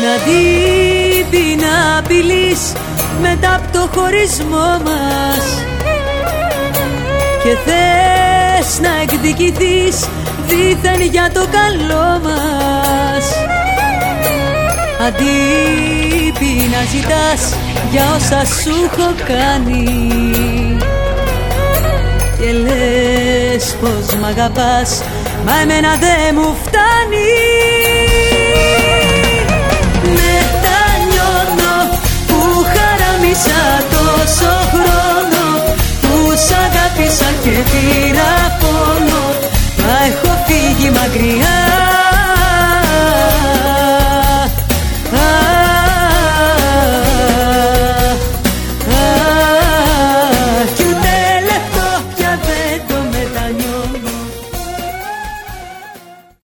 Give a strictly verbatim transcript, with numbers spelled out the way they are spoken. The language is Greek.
Αντί να απειλείς μετά από το χωρισμό μας και θες να εκδικηθείς δήθεν για το καλό μας, αντί να ζητάς για όσα σου έχω κάνει και λες πως μ' αγαπάς, μα εμένα δε μου φτάνει. Μετανιώνω που χαράμισα τόσο